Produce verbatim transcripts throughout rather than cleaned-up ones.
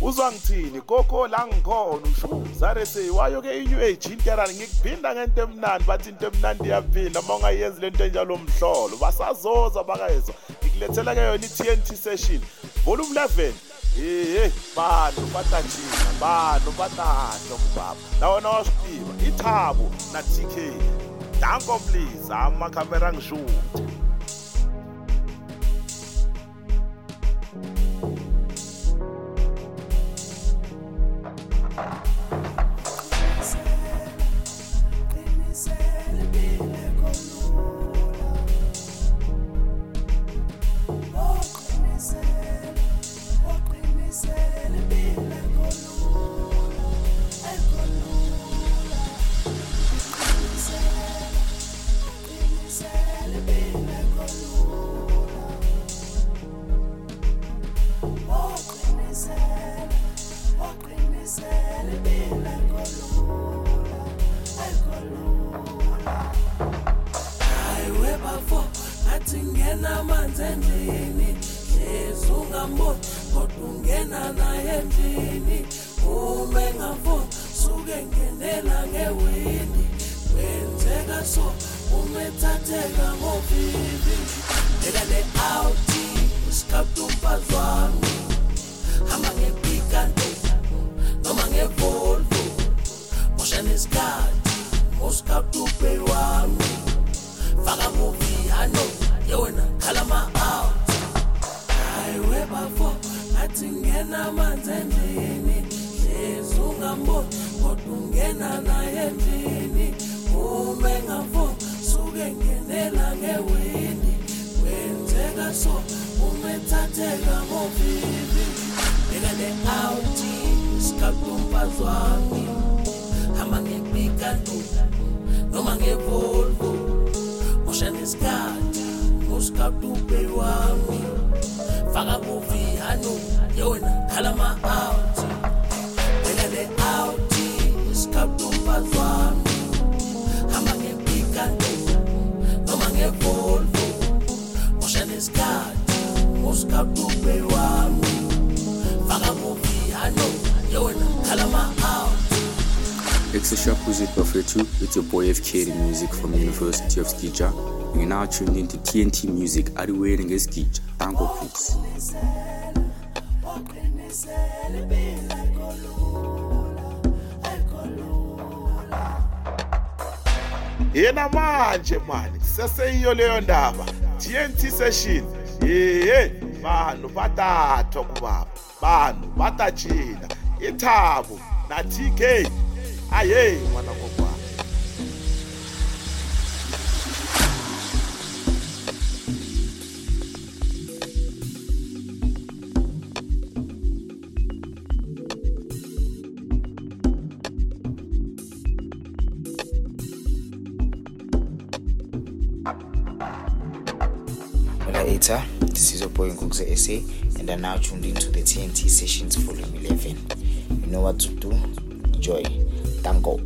Uzwa ngithini koko la ngikhona usho zare sewayo ke inyu age intera ngikuphinda ngento emnandi bathi into emnandi iyaphinda mawungayenzi lento enjalo mhlolo basazoza bakayezwa ngikulethela ke yona i-T N T session volume eleven eh bantu batatshina bantu batahlo kubaba nawona wasipiba ithabo na T K danko please ama camera ngishuthi Ngena manzendini ezunga mboni kodungena naye endlini ume ngavo suke ngenela ngewindi wenzeka so umethatheka ngovivi eka le outi uskaptumpazwami hamba ngepikanto noma ngevolvo mosha nesikhathi uskaptupe wami faka movie hano yona kalama out highway bafo athi ngena manzendini ezunga mboni kodungena naye endlini ume ngavo suke ngenela ngewindi wenzeka so umethatheka ngovivi eka le outi uskaptumpazwami hamba ngepikanto noma ngevolvo mosha nesikhathi uskaptupe wami faka movie hano yona kalama out eka le outi uskaptumpazwami hamba ngepikanto noma ngevolvo mosha nesikhathi uskaptupe wami faka movie hano yona kalama out. Extra Sharp Music Buffet two, it's your boy F K, the music from the University of Skija. You're now tuned into T N T Music, are you waiting as Skija? Tango please. Yena manje mani seseyiyo leyo ndaba T N T session eh bantu batatho kubaba bantu batachina ithabo na T K aye mwana kokwa Later, this is your boy Nkukse S A, and I'm now tuned into the T N T Sessions Volume eleven. You know what to do. Enjoy. Tango.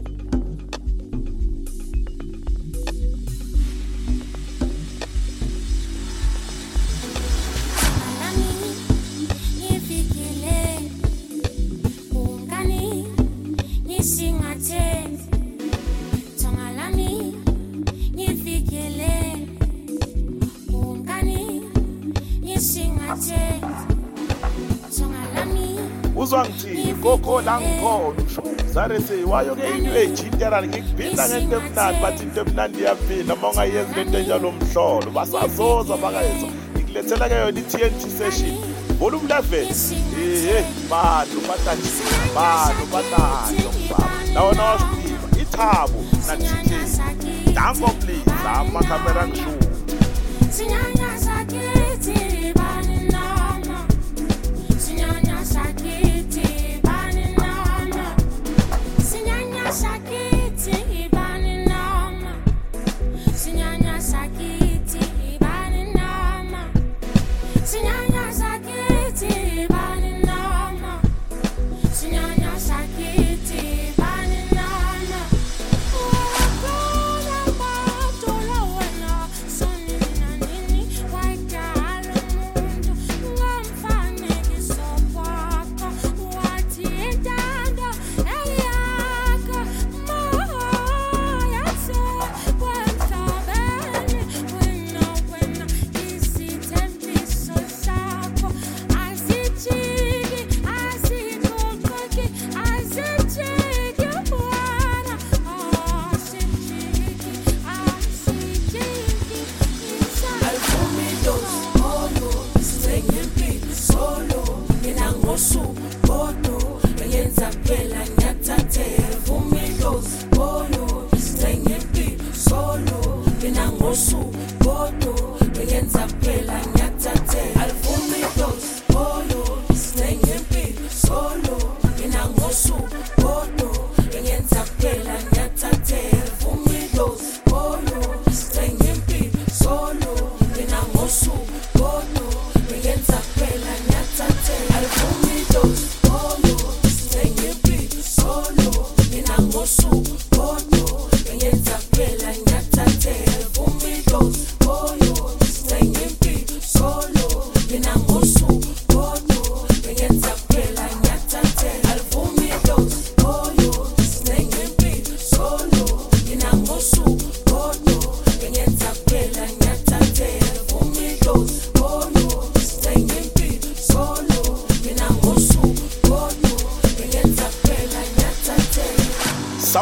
Uzwa ngithini koko la ngikhona zare sewayo ke inyu age intera ngikuphinda ngento emnandi bathi into emnandi iyaphinda mawungayenzi lento enjalo mhlolo basazoza bakayezwa ngikulethela ke yona i-T N T session volume eleven eh bantu batatshina bantu batahlo kubaba nawona wasipiba ithabo na T K danko please ama camera ngishuthi sinyanya sakithi bani nama sinyanya sakithi bani nama sinyanya sakithi bani nama sinyanya sakithi bani nama sinyanya sakithi bani nama sinyanya sakithi bani nama wala batola wala sonina nini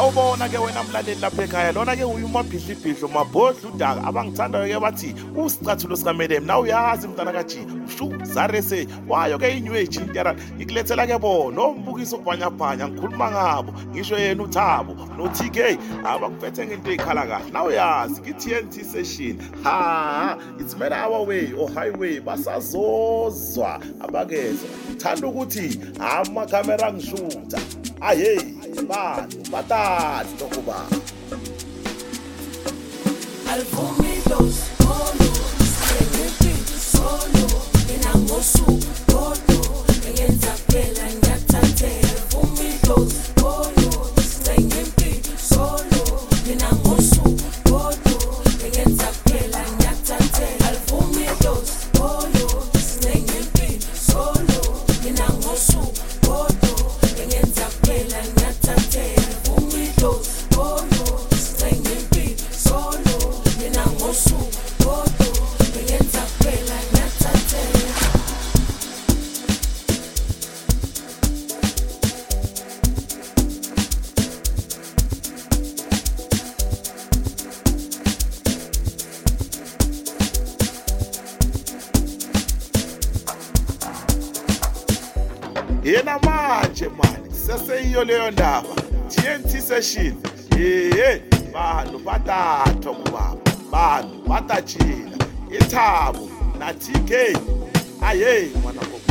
uyobona ke wena mlaleli lapha ekhaya lona ke uyumabhidlibhidlo mabhodla udaka abangithandayo ke bathi usicathulo sikamedem na uyazi mntana kaji ushu zarese wayo ke inew age intera ikulethela ke bona ombukiso ubhanyabhanya ngikhuluma ngabo ngisho yena uThabo no T K abakuphethe ngento ezikhala kahle na uyazi ki T N T session ha it's made our way or highway basazozwa abakezwa thanda ukuthi ama camera ngishutha aye bani batati tokuba Alfumidos solo senepi solo enangosu todo engenza phela ngiyathathe Alfumidos solo senepi solo enangosu todo engenza phela ngiyathathe Alfumidos solo senepi solo enangosu todo engenza phela ngiyathathe Alfumidos solo senepi solo enangosu todo engenza phela ngiyathathe yena manje manje seseyiyo leyo ndaba T N T session yeye bantu batatho kubaba bantu batatshila iThabo na T K aye mwana kokubaba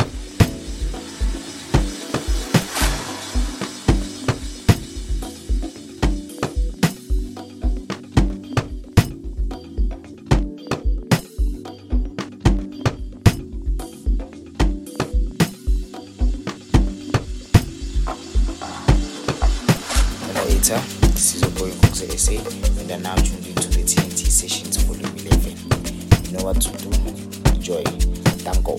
Later, this is your boy Nkungse S A, and are now tuned into the T N T sessions volume eleven. You know what to do. Enjoy. Tango.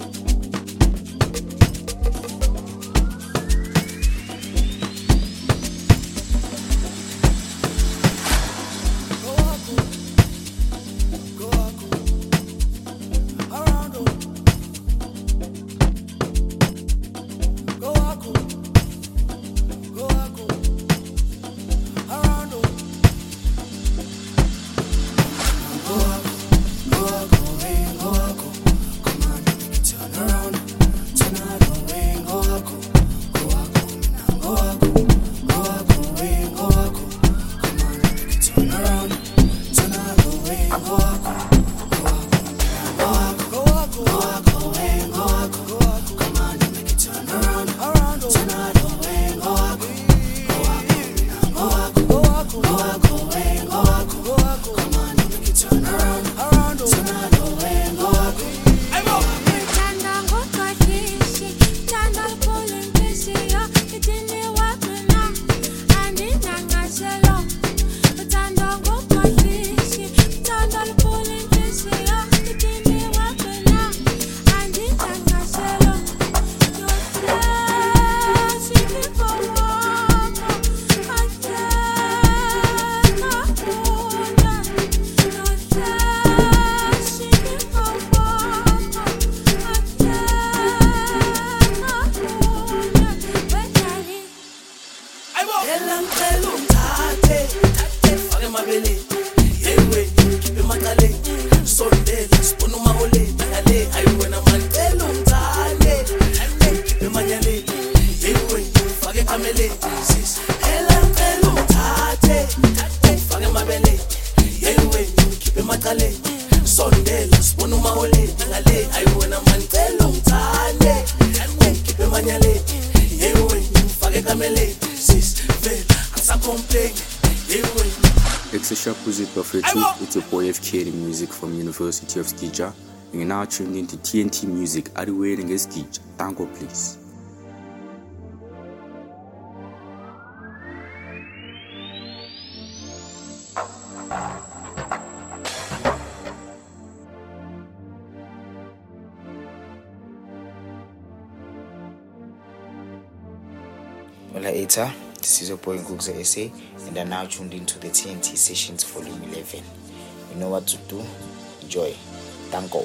It's your boy F K music from University of Skija. You're now tuned into T N T music. Are you waiting as Skija? Tango, please. Well, later, this is your boy Nkungse S A, and are now tuned into the T N T sessions volume eleven. You know what to do. Enjoy. Tango.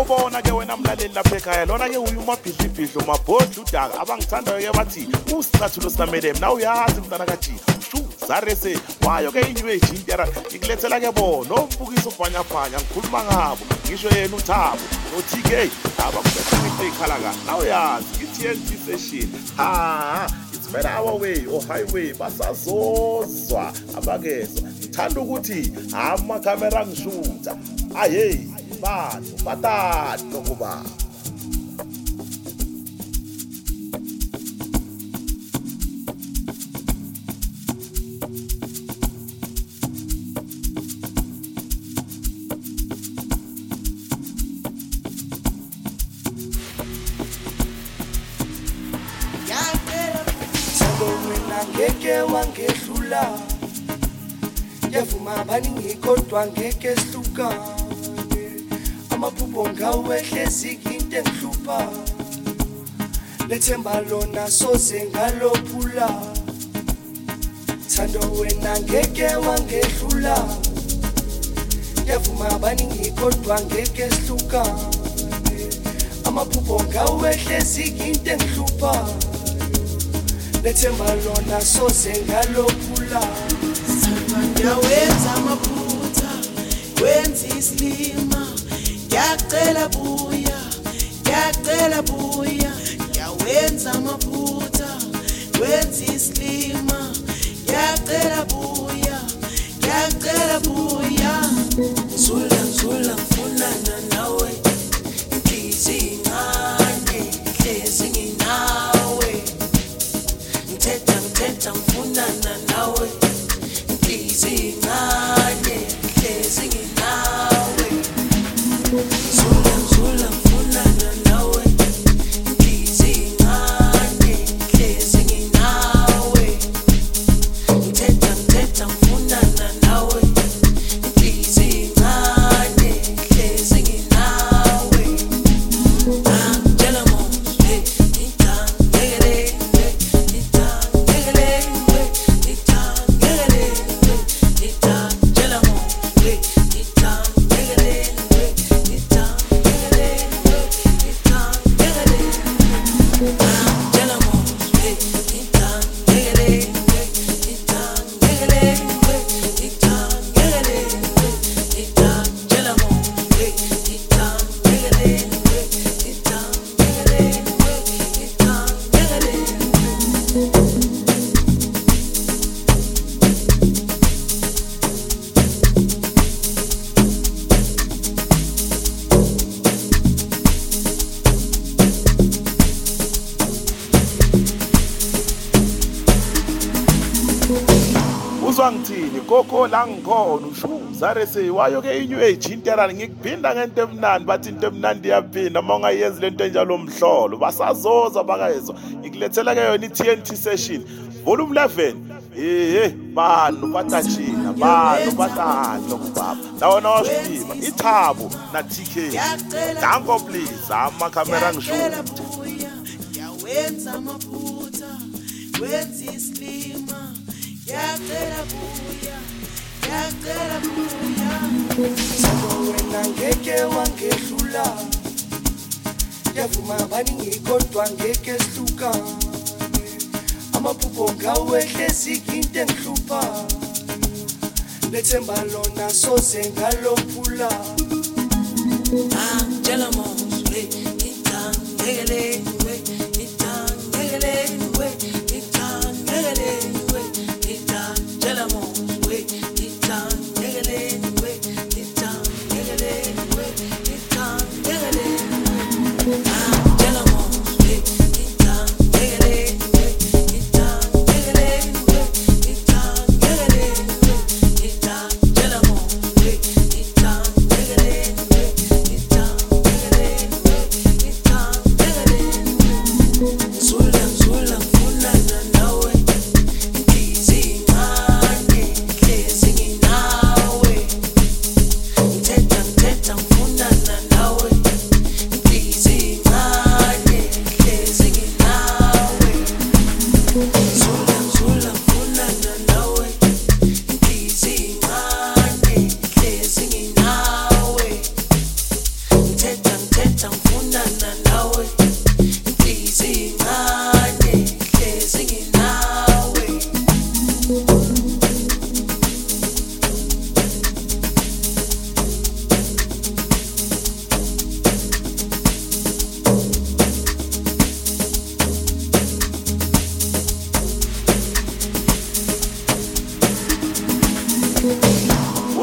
uyabona ke wena mlaleli lapha ekhaya lona ke uyu mabhidlibhidlo mabhodla udaka abangithandayo ke bathi usicathulo sinamele mina uyazi mntana kaji shu zarese wayo ke inywe ejintera ikulethela ke bona ombukiso ubhanyabhanya ngikhuluma ngabo ngisho yena uThabo no-T K abakubethe ikhala ka nawe yazi i-T N T session ha it's better our way or highway basazozwa abakezwa ngithanda ukuthi amakhamera ngishutha ayey bantu batatu kuba ngeke wangedlula yavuma baningi kodwa ngeke sihlukane amaphupho ngawehlezi into engihlupha lethemba lona soze ngalophula thando wena ngeke wangedlula yavuma baningi kodwa ngeke sihlukane amaphupho ngawehlezi into engihlupha lethemba lona soze ngalophula yawenza amaphutha wenza islima yacela buya yacela buya yawenza amaphutha wenza islima yacela buya yacela buya zula zula mfunana nawe inhliziyo incane hlezi nginawe ngithetha ngithetha mfunana nawe inhliziyo incane hlezi nginawe zula zula mfunana nawe inhliziyo incane hlezi nginawe ngithetha ngithetha mfunana nawe inhliziyo incane hlezi nginawe angitshela mos hey ngithandekele ngithandekele ngithandekele ngithandela mos hey ngithandekele ngithandekele ngithandekele angitshela mos hey ngithandekele ngithandekele ngithandekele ngithandela mos hey ngithandekele ngithandekele ngithandekele uzwa ngithini koko la ngikhona ushu zarese wayo ke inyu age interani ngikuphinda ngento emnandi bathi into emnandi yaphinda uma ungayenzi lento enjalo mhlolo basazoza bakayezwa ikulethela ke yona i-T N T session volume eleven eh bantu batajina bantu batadlo kubaba nawona wasiphiwa iThabo na T K danko please amakhamera ngishuta yawenza amaphutha wenza islima yacela buya yacela buya thando wena ngeke wangedlula yavuma baningi kodwa ngeke sihlukane amaphupho ngawehlezi into engihlupha lethemba lona soze ngalophula angitshela mos hey ngithandekele ngithandekele ngithandekele ngithandela mos hey ngithandekele ngithandekele ngithandekele angitshela mos hey ngithandekele ngithandekele ngithandekele ngithandela mos hey ngithandekele ngithandekele ngithandekele zula zula mfuna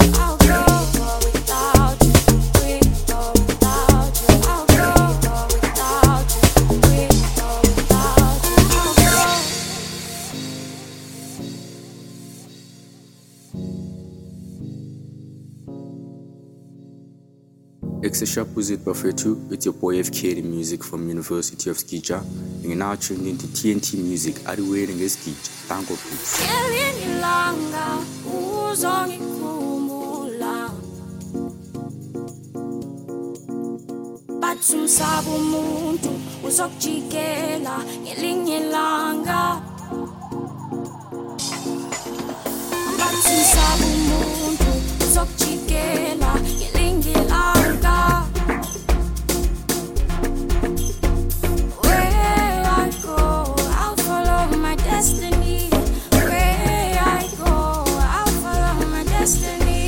I'll go without you. We go without you. I'll go without you. We go without you. I'll go. Extra Sharp with it Buffetu, it's your boy F K the music from University of Skija. You're now tuned into T N T Music, Adiwele ngeSkija. Tango please. Ngelinye ilanga uzongikhumbula, bathi umsaba umuntu uzokujikela ngelinye ilanga. Bathi umsaba umuntu uzokujikela ngelinye ilanga. Where I go, I'll follow my destiny. Where I go, I'll follow my destiny.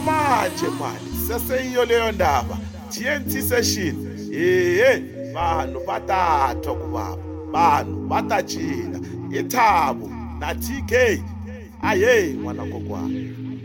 manje manje seseyiyo leyo ndaba T N T session eh vanhu vatathwa kubaba vanhu vatajina ithabo na T K aye n'wana kokwana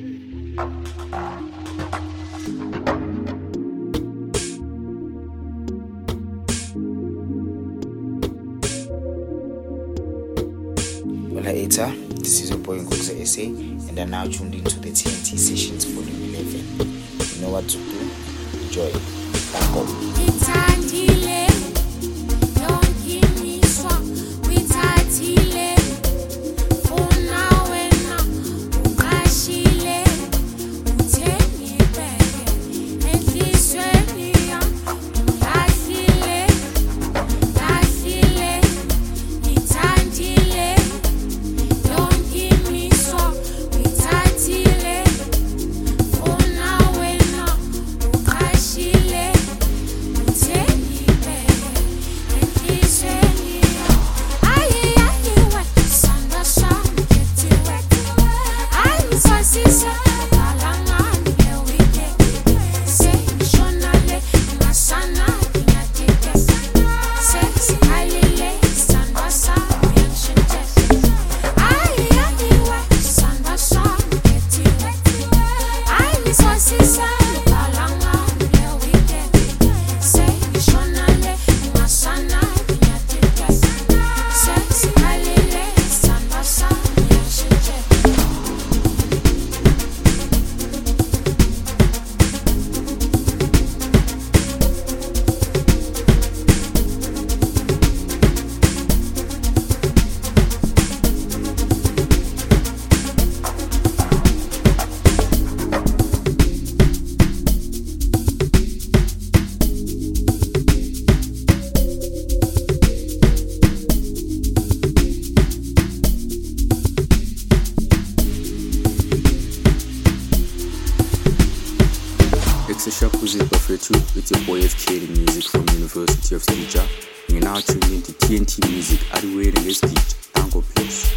Well, Eta, this is your boy Nkokse S A, and I'm now tuned into the T N T sessions volume eleven. You know what to do? Enjoy. Thank you. Ngithandile, yonke ngiyithethile, funa wena uqashile, uthengibeke enhlizweni yami, lahlile, lahlile, ngithandile, yonke ngiyithethile, funa wena uqashile, uthengibeke enhlizweni yami. Aye, aye, wena sandwa sami khethiwe, ayi ngisazisa ngalangani le-weekend, sengishona le ngasana ngiyatheke, sengikhalile sandwa sami uyangishintshela. Aye, aye, wena sandwa sami khethiwe, ayi ngisazisa ngalangani le-weekend, sengishona le ngasana ngiyatheke, sengikhalile sandwa sami uyangishintshela. It's a Shakuzi Buffet two. It's your boy F K, the music from University of Skija. You're now tuned into T N T Music. Are you waiting this speech? Tango, please.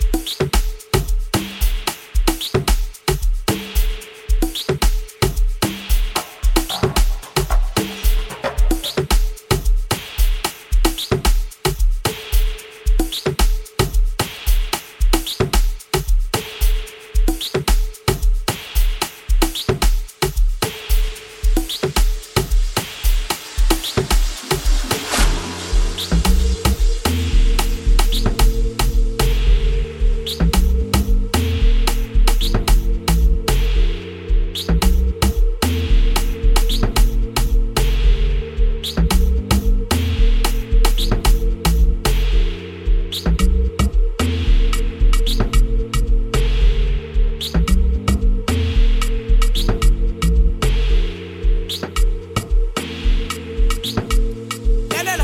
Lalela.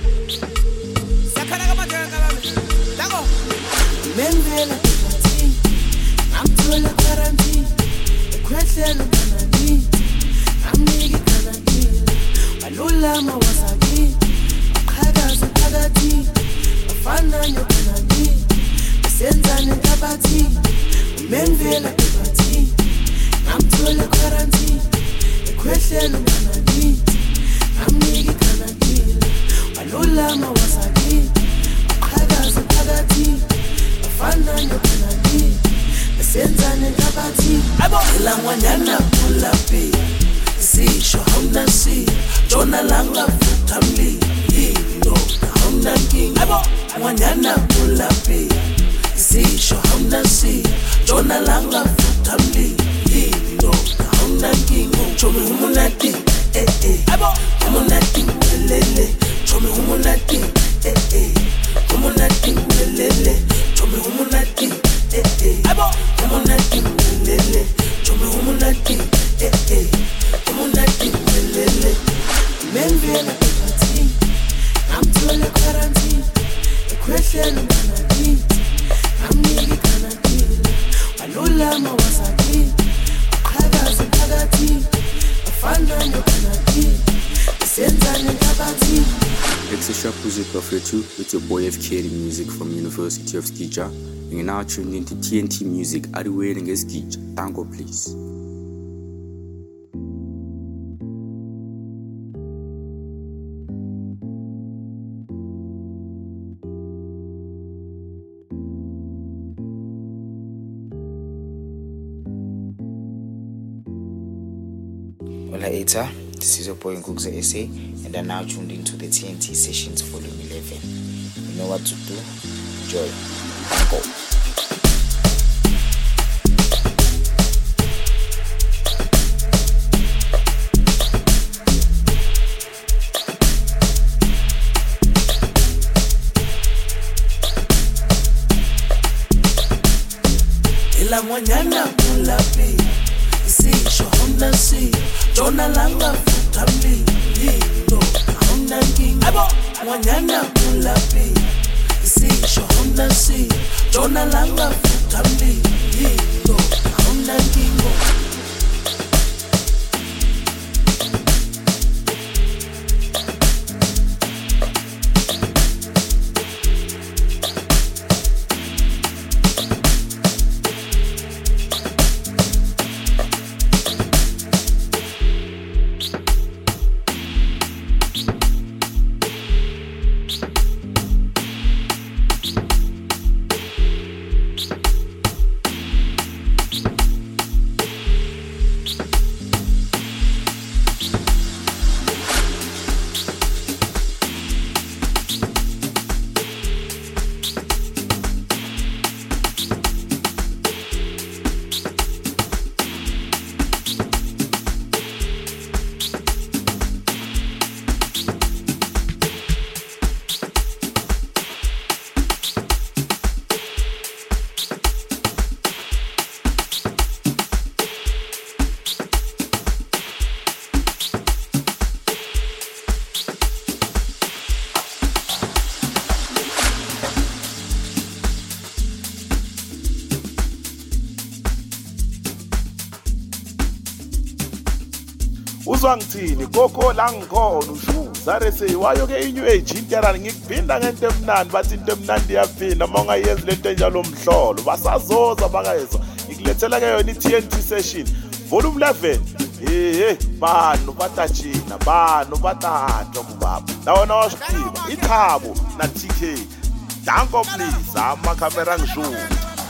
Sakhana kama njenga kami. Tango. Mendela kubathi amthola quarantine ekhwehlelo kanani amniki kanani balulama wasaki qhakaza phakathi bafana nyokanani senzane kabathi Mendela kubathi amthola quarantine ekhwehlelo kanani amniki kanani balulama wasaki qhakaza phakathi bafana nyokanani senzane kabathi Langwanyana pulapi. Sisho hauna si. Jona langa futamli. Hino hauna king. Langwanyana pulapi. Sisho hauna si. Jona langa futamli. Hino hauna king. Chome humunati. Eh eh. Humunati lele. Chome humunati. Eh eh. Humunati lele. Chome humunati. Eh eh. Humunati lele. Chome humunati. Eh eh. Humunati lele. Mendela kubathi amthola quarantine ekhwehlelo kanani amniki kanani balulama wasaki qhakaza phakathi bafana nyokanani senzane kabathi. It's a Shakuzi Buffet two. It's your boy F K, the music from University of Skija. You're now tuned into T N T Music. Are you waiting this Skija? Tango, please. Hola Eta, this is your boy Ngukze S A, and are now tuned into the T N T Sessions Volume eleven. You know what to do, enjoy, and go. La mañana kulapi isisho hona si jona langa futamli lindo hona king abo mañana kulapi isisho hona si jona langa futamli lindo hona king. Uzwa ngithini koko la ngikhona ushuza rese wayo ke i-new age interani ngikuphinda ngento emnandi bathi into emnandi iyaphinda uma ungayenzi lento enjalo mhlolo basazoza bakayezwa ngikulethela ke yona i-T N T session volume eleven. Ehe banu batajina banu batatwa kubaba nawona washikiba ikhabo na T K danko please ama camera ngishuka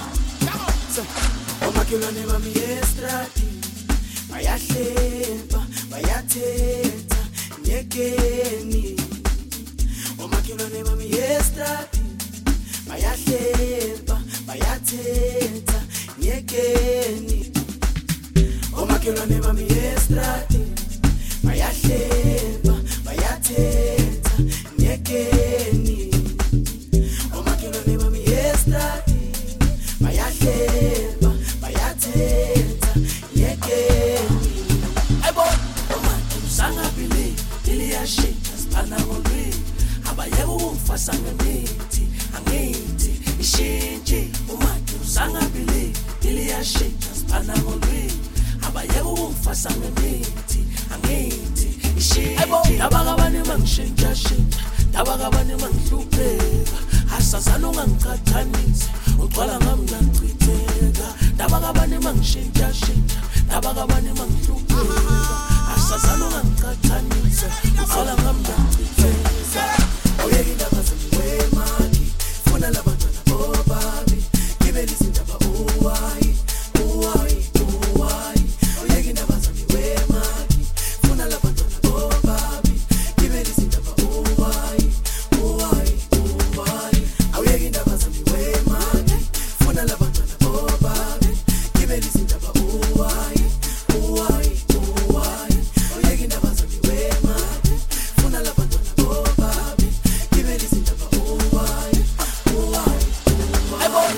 Omakhelwane bami estradi bayahlepa bayathetha nyekeni. Omakhelwane bami estradi bayahlepa bayathetha nyekeni. Omakhelwane bami estradi bayahlepa bayathetha nyekeni. Omakhelwane bami estradi bayahlepa bayathetha nyekeni. Aybo omantu sangabili iliyashita sipana ngolwi abayeko ungifasa ngemithi angithi ishintshi. Omantu sangabili iliyashita sipana ngolwi abayeko ungifasa ngemithi angithi ishintshi. Dabakabani mangishintsha shintsha dabakabani mangihlupheka asazana ungangikhathanisi ugcwala ngami ngachitheka. Dabakabani mangishintsha shintsha dabakabani mangihlupheka asazana ungangikhathanisi ugcwala ngami ngachitheka. Awuyeki indaba zemiwemaki funa labantwana bobabi gibela izindaba uwayi uwayi uwayi. Awuyeki indaba zemiwemaki funa labantwana bobabi gibela izindaba uwayi uwayi uwayi. Awuyeki indaba zemiwemaki funa labantwana bobabi gibela izindaba uwayi uwayi uwayi. Awuyeki indaba zemiwemaki funa labantwana bobabi gibela izindaba uwayi uwayi uwayi.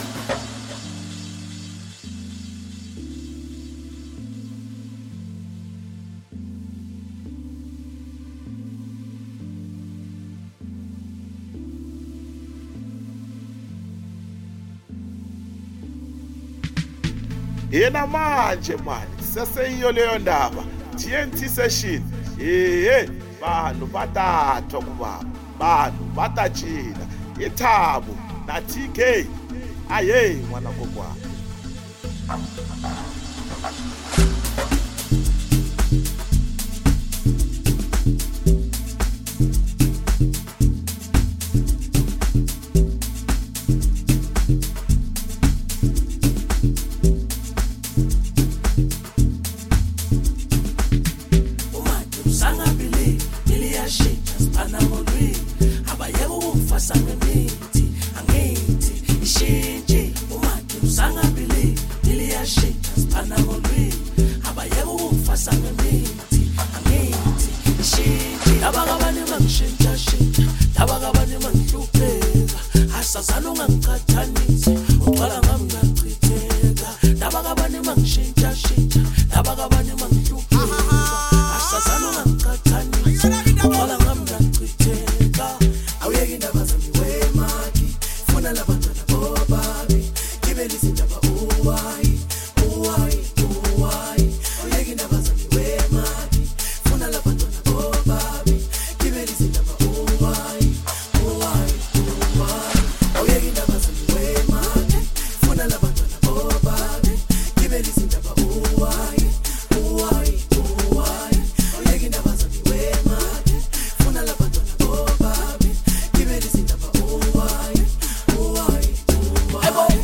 yena manje manje seseyiyo leyo ndaba T N T session. Ehe banu batatwa kubaba banu batajina ithabo na T K aye mwana kokwana. uwayi uwayi uwayi awuyeke indaba zami wemali funa labantwana bobabi gibela izindaba uwayi uwayi uwayi awuyeke indaba zami wemali funa labantwana bobabi gibela izindaba uwayi uwayi uwayi awuyeke indaba zami wemali funa labantwana bobabi gibela izindaba uwayi uwayi uwayi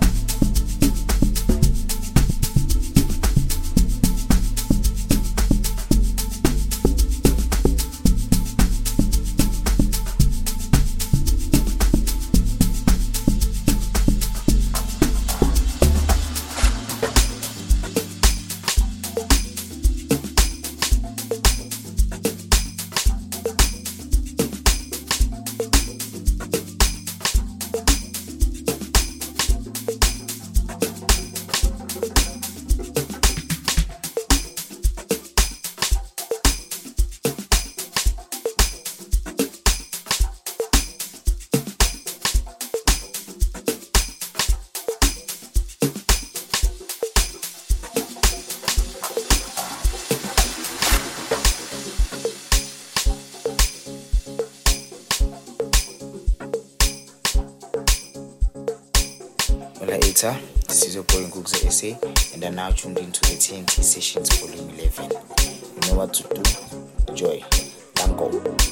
Hola Eta, this is your boy Ngukza S A, and I'm now tuned into the T N T Sessions Volume eleven. You know what to do. Enjoy. Tango.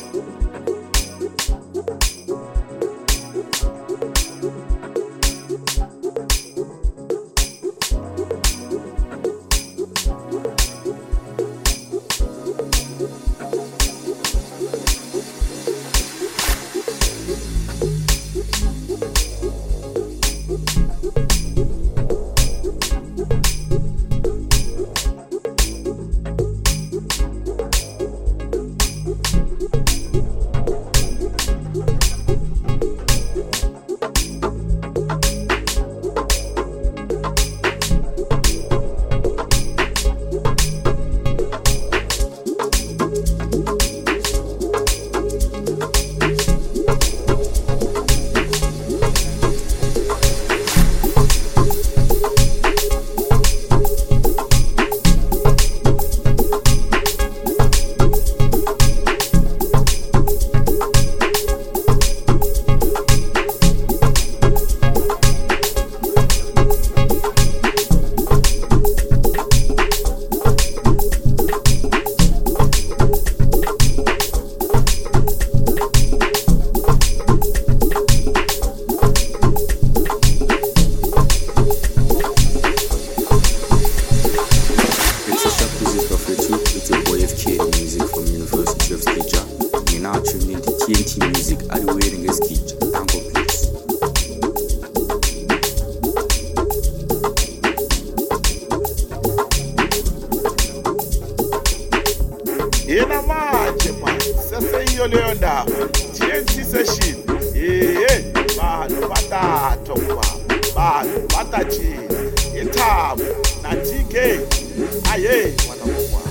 Yena manje man seseyiyo leyo ndaba T N T session eh bantu bathathu baba bantu bathatshile ithabo na T K aye mwana wakwa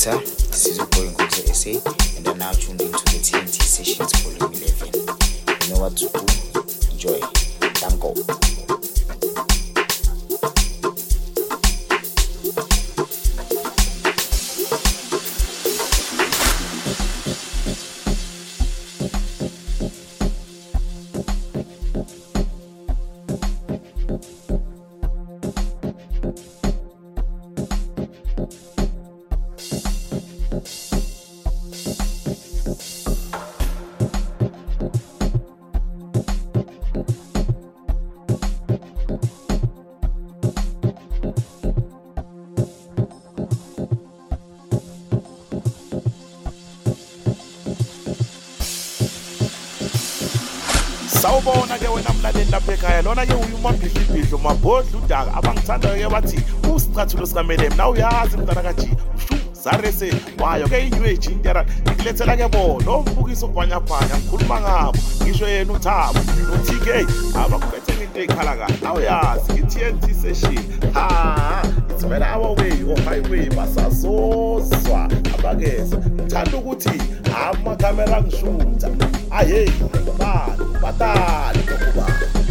later. This is your boy Ngutse S A, and I'm now tuned into the T N T sessions volume eleven. You know what to do. Enjoy. Danko. Sawubona ke wena mlaleli lapha ekhaya lona ke uyumaphihliphihlo mabhodla udaka abangithanda ke bathi usicathulo sikamelem na uyazi mntana kaji ushu zarese wayo ke inywe ejintera ngilethela ke bo lo mbukiso bhanya bhanya ngikhuluma ngabo ngisho yena uThabo no-T K abakuphethe into ekhala kahle na uyazi i-T N T session ha it's better our way or highway basazozwa abakeza ngithanda ukuthi amakhamera ngishutha aye bani batali ngokuba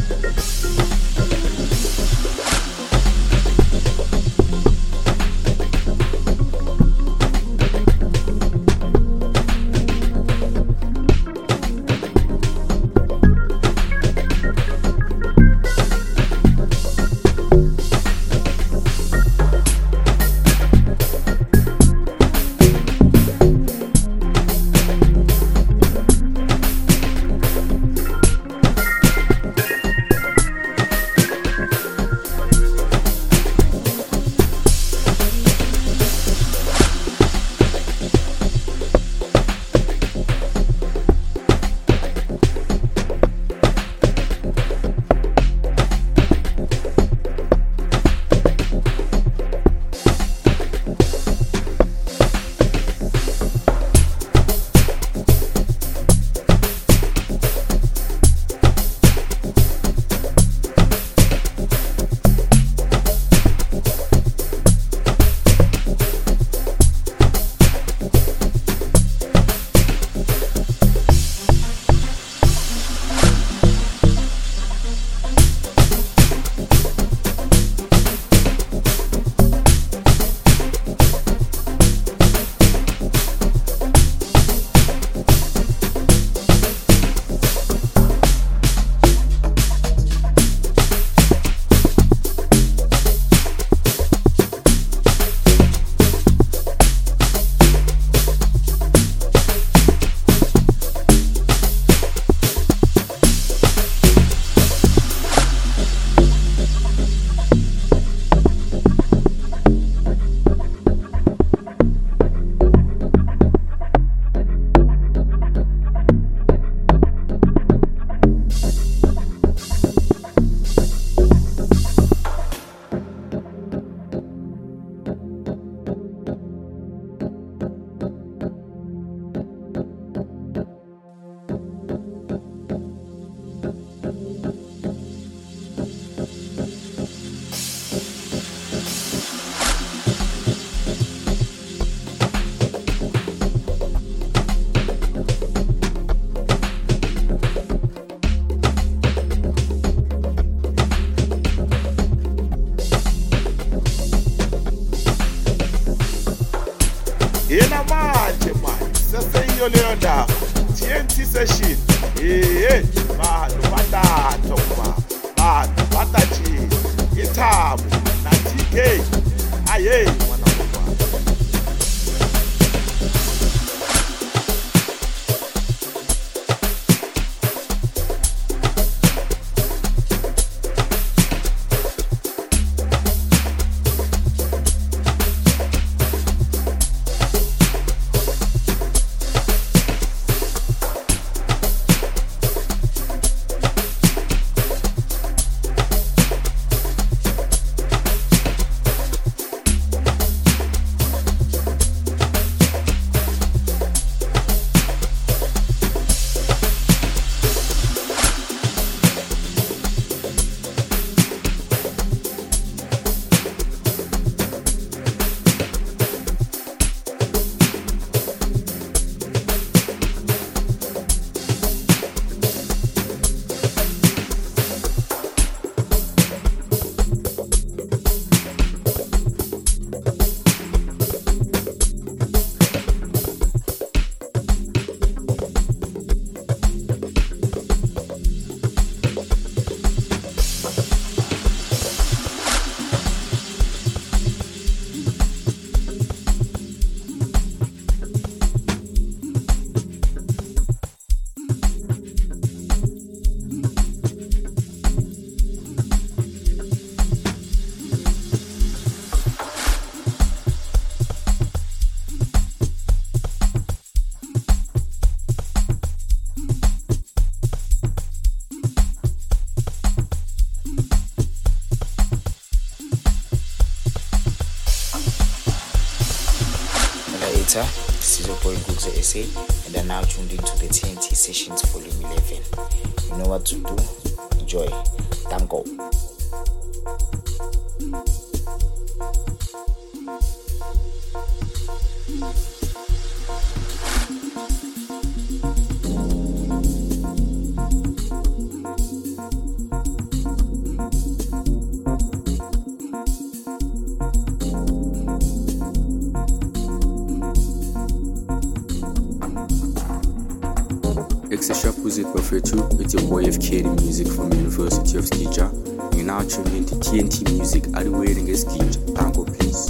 yena manje manje seseyiyo leyo ndaba T N T session eh bantu bathatha uba bantu bathathe iThabo na T K aye mwana mfana Later, this is your boy Goods S A, and I'm now tuned into the T N T Sessions Volume eleven. You know what to do. Enjoy. Tango. Extra Sharp Music Bafethu, it's your boy F K Music from University of Skija. You're now tuned into T N T Music. Are you waiting as Skija? Tango, please.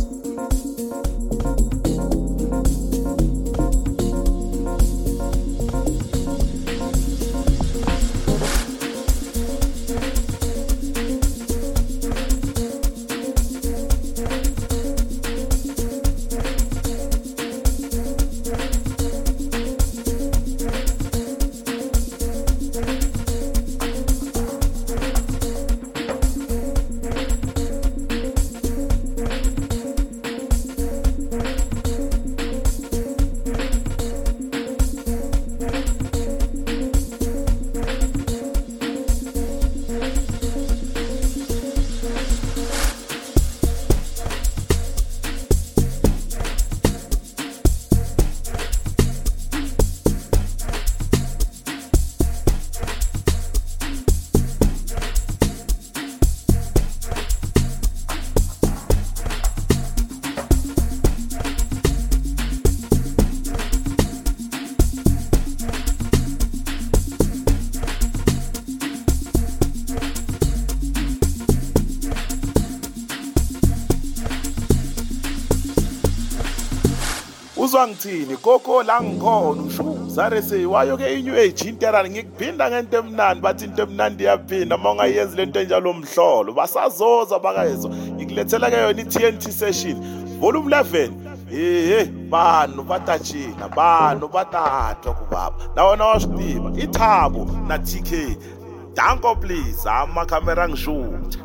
uzwa ngithini koko la ngikhona usho zare seyiwayo ke inyu age interani ngikuphinda ngento emnandi bathi into emnandi iyaphinda uma ungayenzi lento enjalo mhlolo basazoza bakayezwa ngikulethela ke yona i-T N T session volume eleven. Ehe banu batachina banu batathwa kubaba nawona washidiba ithabo na T K danko please ama camera ngishutha.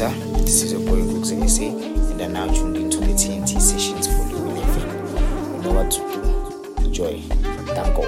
This is your boy Goods S A, and I'm now tuned into the T N T Sessions Volume eleven. You know know what to do. Enjoy. Danko.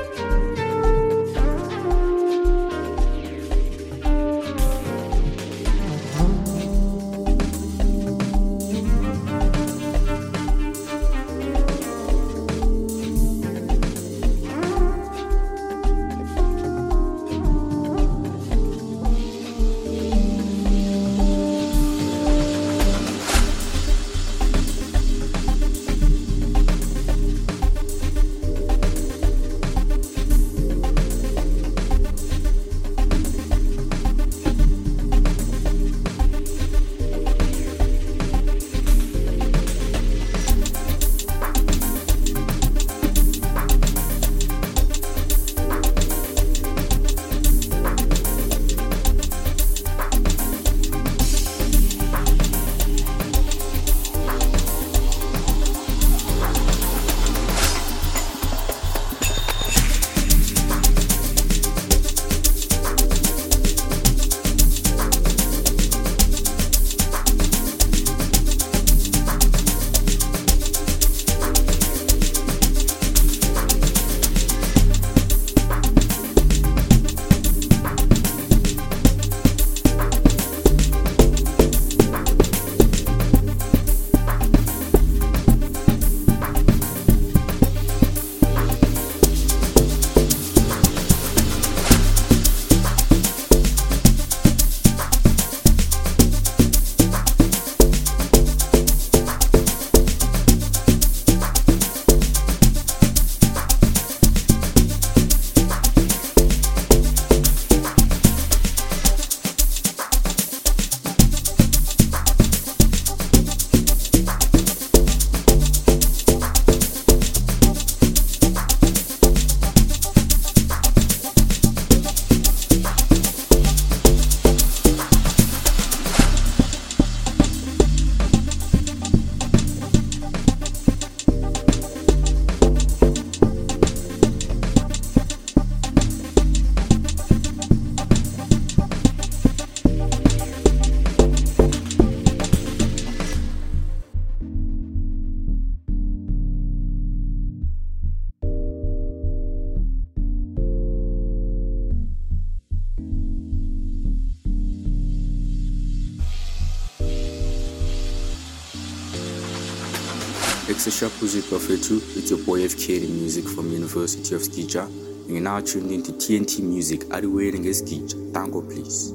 Extra Pussy Profetu, it's your boy F K Music from University of Skija. And you're now tuned into T N T Music. Are you waiting at Skija? Tango, please.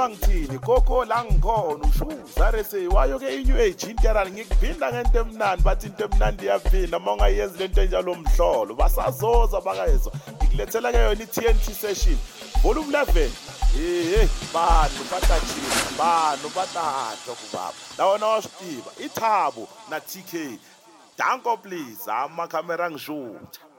kuthiwa ngithini koko la ngikhona ushuza rese wayo ke i-new age interani ngikuphinda ngento emnandi bathi into emnandi iyaphinda uma ungayenzi lento enjalo mhlolo basazoza bakayezwa ngikulethela ke yona i-T N T session volume eleven ehe bantu batajile bantu batato kubaba lawona washitiva ithabo na T K danko please ama camera ngishuta